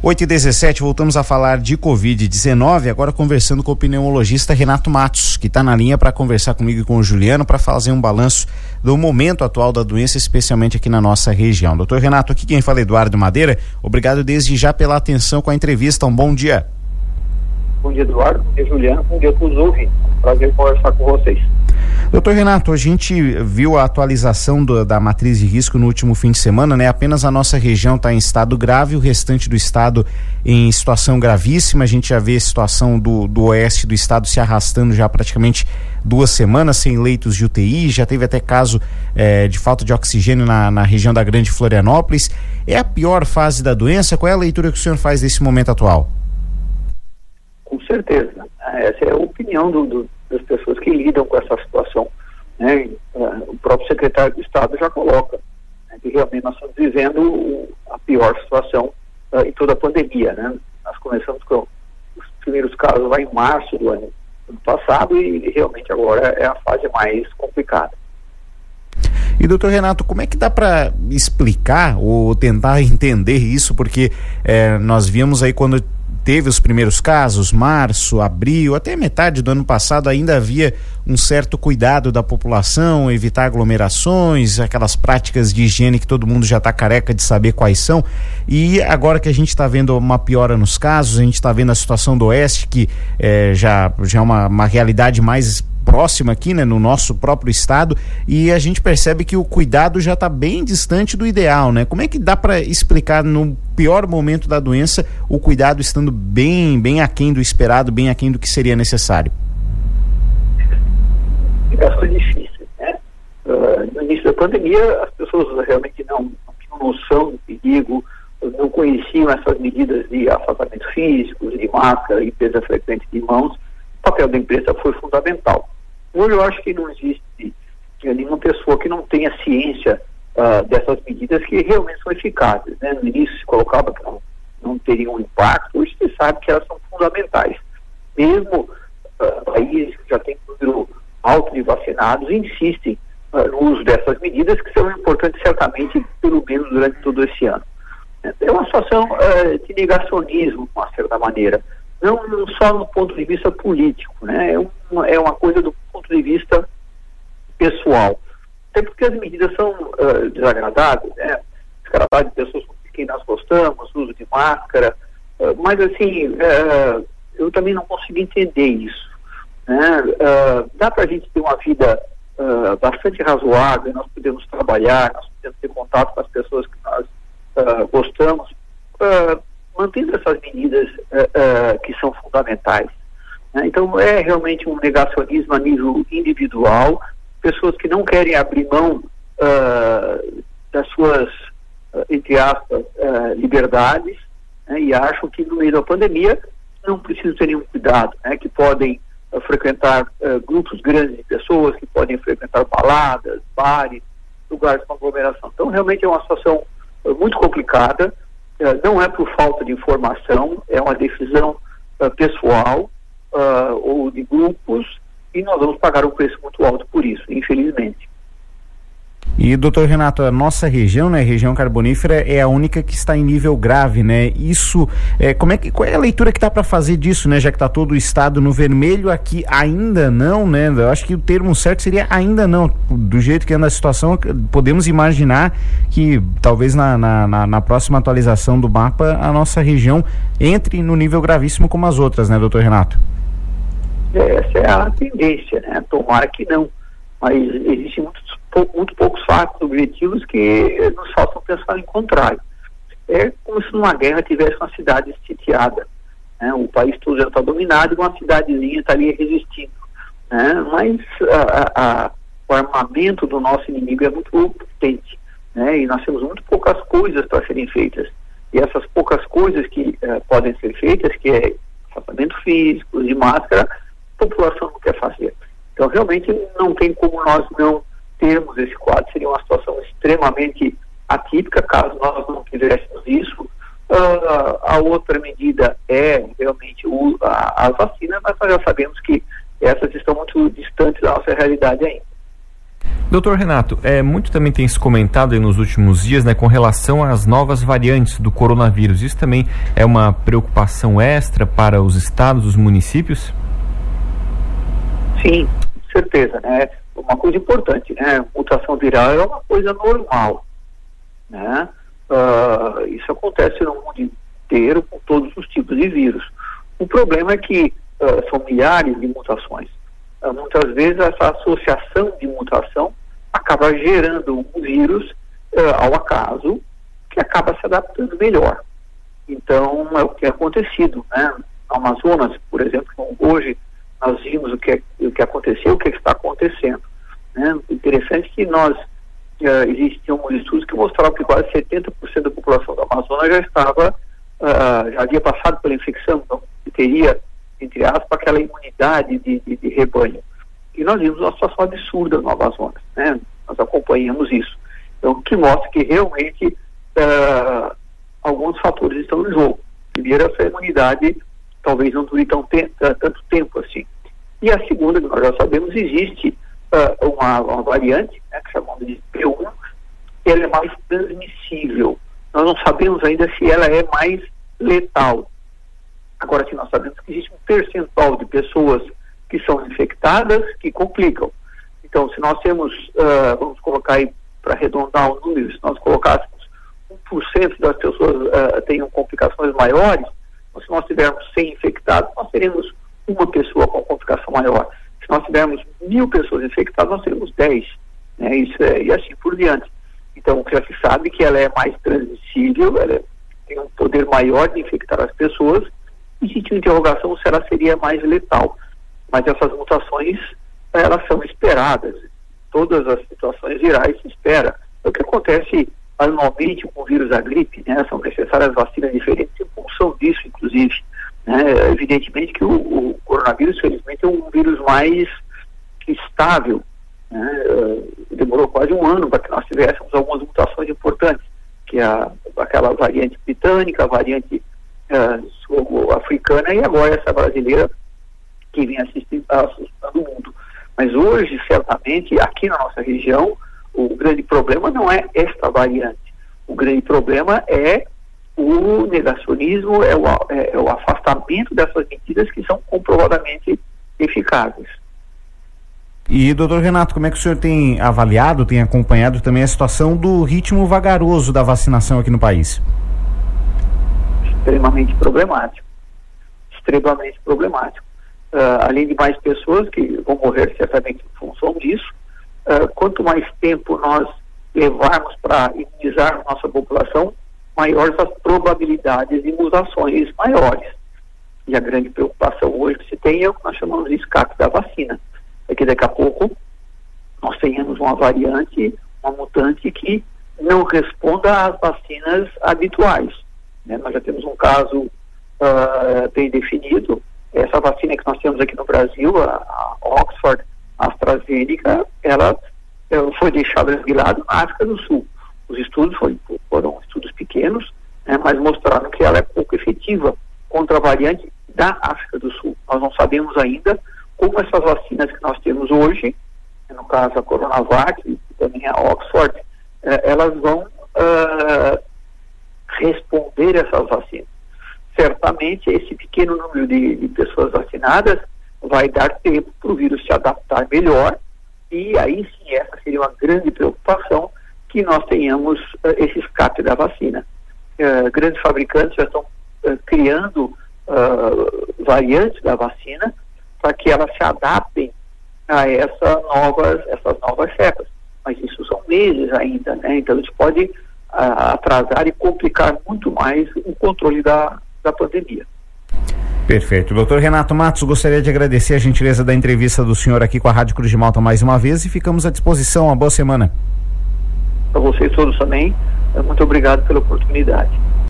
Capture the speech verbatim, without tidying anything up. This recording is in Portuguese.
oito e dezessete, voltamos a falar de covid dezenove, agora conversando com o pneumologista Renato Matos, que está na linha para conversar comigo e com o Juliano para fazer um balanço do momento atual da doença, especialmente aqui na nossa região. Doutor Renato, aqui quem fala é Eduardo Madeira, obrigado desde já pela atenção com a entrevista, um bom dia. Bom dia, Eduardo, bom dia, Juliano, bom dia a todos os ouvintes, prazer conversar com vocês. Doutor Renato, a gente viu a atualização do, da matriz de risco no último fim de semana, né? Apenas a nossa região está em estado grave, o restante do estado em situação gravíssima. A gente já vê a situação do, do oeste do estado se arrastando já praticamente duas semanas, sem leitos de U T I, já teve até caso eh, de falta de oxigênio na, na região da Grande Florianópolis. É a pior fase da doença? Qual é a leitura que o senhor faz desse momento atual? Com certeza. Essa é a opinião do, do, das pessoas que lidam com essa situação. Né? O próprio secretário do Estado já coloca, né, que realmente nós estamos vivendo a pior situação uh, em toda a pandemia. Né? Nós começamos com os primeiros casos lá em março do ano, ano passado e realmente agora é a fase mais complicada. E doutor Renato, como é que dá para explicar ou tentar entender isso? Porque eh, nós vimos aí quando teve os primeiros casos, março, abril, até metade do ano passado ainda havia um certo cuidado da população, evitar aglomerações, aquelas práticas de higiene que todo mundo já está careca de saber quais são, e agora que a gente está vendo uma piora nos casos, a gente está vendo a situação do oeste, que eh, já, já é uma, uma realidade mais próxima aqui, né, no nosso próprio estado, e a gente percebe que o cuidado já está bem distante do ideal, né? Como é que dá para explicar no pior momento da doença o cuidado estando bem, bem aquém do esperado, bem aquém do que seria necessário? Foi difícil, né? Uh, no início da pandemia, as pessoas realmente não, não tinham noção do perigo, não conheciam essas medidas de afastamento físico, de máscara, limpeza frequente de mãos. O papel da imprensa foi fundamental. Hoje eu acho que não existe nenhuma pessoa que não tenha ciência uh, dessas medidas que realmente são eficazes. Né? No início se colocava que não, não teriam impacto, hoje se sabe que elas são fundamentais. Mesmo uh, países que já têm um número alto de vacinados insistem uh, no uso dessas medidas, que são importantes certamente, pelo menos durante todo esse ano. É uma situação uh, de negacionismo, de uma certa maneira. Não só no ponto de vista político, né? É uma, é uma coisa do ponto de vista pessoal. Até porque as medidas são uh, desagradáveis, né? Desagradáveis de pessoas com quem nós gostamos, uso de máscara, uh, mas assim, uh, eu também não consigo entender isso. Né? Uh, dá para a gente ter uma vida uh, bastante razoável, nós podemos trabalhar, nós podemos ter contato com as pessoas que nós uh, gostamos, uh, mantendo essas medidas uh, uh, que são fundamentais. Né? Então é realmente um negacionismo a nível individual, pessoas que não querem abrir mão uh, das suas, uh, entre aspas, uh, liberdades, né? E acham que no meio da pandemia não precisam ter nenhum cuidado, né? Que podem uh, frequentar uh, grupos grandes de pessoas, que podem frequentar baladas, bares, lugares com aglomeração. Então realmente é uma situação uh, muito complicada. Uh, não é por falta de informação, é uma decisão uh, pessoal uh, ou de grupos, e nós vamos pagar um preço muito alto por isso, infelizmente. E doutor Renato, a nossa região, né, região carbonífera, é a única que está em nível grave, né? Isso, é, como é que, qual é a leitura que dá para fazer disso, né? Já que está todo o estado no vermelho, aqui ainda não, né? Eu acho que o termo certo seria ainda não. Do jeito que anda a situação, podemos imaginar que talvez na, na, na, na próxima atualização do mapa a nossa região entre no nível gravíssimo como as outras, né, doutor Renato? Essa é a tendência, né? Tomara que não. Mas existem muitos, muito poucos fatos objetivos que nos faltam pensar em contrário. É como se numa guerra tivesse uma cidade sitiada, né? O país todo já está dominado e uma cidadezinha está ali resistindo, né? Mas a, a, o armamento do nosso inimigo é muito potente, né? E nós temos muito poucas coisas para serem feitas. E essas poucas coisas que uh, podem ser feitas, que é afastamento físico, de máscara, a população não quer fazer. Então, realmente, não tem como nós não termos esse quadro. Seria uma situação extremamente atípica caso nós não tivéssemos isso. Uh, a outra medida é realmente o, a, as vacinas, mas nós já sabemos que essas estão muito distantes da nossa realidade ainda. Doutor Renato, é, muito também tem se comentado aí nos últimos dias, né, com relação às novas variantes do coronavírus. Isso também é uma preocupação extra para os estados, os municípios? Sim, com certeza, né? Uma coisa importante, né? Mutação viral é uma coisa normal, né? Uh, isso acontece no mundo inteiro com todos os tipos de vírus. O problema é que uh, são milhares de mutações. Uh, muitas vezes essa associação de mutação acaba gerando um vírus uh, ao acaso que acaba se adaptando melhor. Então é o que é acontecido, né? No Amazonas, por exemplo, hoje nós vimos o que, é, o que aconteceu, o que está acontecendo, né? Interessante que nós uh, existiam alguns estudos que mostravam que quase setenta por cento da população do Amazonas já estava uh, já havia passado pela infecção, então teria, entre aspas, aquela imunidade de, de, de rebanho. E nós vimos uma situação absurda no Amazonas, né? Nós acompanhamos isso. Então, que mostra que realmente uh, alguns fatores estão no jogo. Primeiro, essa imunidade talvez não dure tão te tanto tempo assim. E a segunda, que nós já sabemos, existe uh, uma, uma variante, né, que chamamos de P um, ela é mais transmissível. Nós não sabemos ainda se ela é mais letal. Agora, sim, nós sabemos que existe um percentual de pessoas que são infectadas que complicam. Então, se nós temos, uh, vamos colocar aí para arredondar o número, se nós colocássemos um por cento das pessoas uh, tenham complicações maiores, ou se nós tivermos cem infectados, nós teremos uma pessoa com complicação maior. Se nós tivermos mil pessoas infectadas, nós teremos dez. Né? Isso é, e assim por diante. Então, já se sabe que ela é mais transmissível, ela tem um poder maior de infectar as pessoas. Existe uma interrogação se ela seria mais letal. Mas essas mutações, elas são esperadas. Todas as situações virais se espera. O que acontece anualmente com o vírus da gripe, né? São necessárias vacinas diferentes em função disso, inclusive. Né? Evidentemente que o, o coronavírus, felizmente, é um vírus mais estável. Né? Demorou quase um ano para que nós tivéssemos algumas mutações importantes, que é a, aquela variante britânica, a variante uh, africana e agora essa brasileira que vem assistindo, assustando o mundo. Mas hoje, certamente, aqui na nossa região, o grande problema não é esta variante. O grande problema é o negacionismo, é o, é, é o afastamento dessas medidas que são comprovadamente eficazes. E, doutor Renato, como é que o senhor tem avaliado, tem acompanhado também a situação do ritmo vagaroso da vacinação aqui no país? Extremamente problemático. Extremamente problemático. Uh, além de mais pessoas que vão morrer certamente em função disso, uh, quanto mais tempo nós levarmos para imunizar a nossa população, maiores as probabilidades de mutações maiores. E a grande preocupação hoje que se tem é o que nós chamamos de escape da vacina. É que daqui a pouco nós tenhamos uma variante, uma mutante que não responda às vacinas habituais. Né? Nós já temos um caso uh, bem definido. Essa vacina que nós temos aqui no Brasil, a, a Oxford, a AstraZeneca, ela, ela foi deixada de lado na África do Sul. Os estudos foi, foram estudos pequenos, né, mas mostraram que ela é pouco efetiva contra a variante da África do Sul. Nós não sabemos ainda como essas vacinas que nós temos hoje, no caso a Coronavac e também a Oxford, eh, elas vão uh, responder a essas vacinas. Certamente esse pequeno número de, de pessoas vacinadas vai dar tempo para o vírus se adaptar melhor e aí sim essa seria uma grande preocupação que nós tenhamos uh, esse escape da vacina. Uh, grandes fabricantes já estão uh, criando uh, variantes da vacina para que elas se adaptem a essa novas, essas novas cepas. Mas isso são meses ainda, né? Então isso pode uh, atrasar e complicar muito mais o controle da da pandemia. Perfeito. doutor Renato Matos, gostaria de agradecer a gentileza da entrevista do senhor aqui com a Rádio Cruz de Malta mais uma vez e ficamos à disposição. Uma boa semana. Para vocês todos também, muito obrigado pela oportunidade.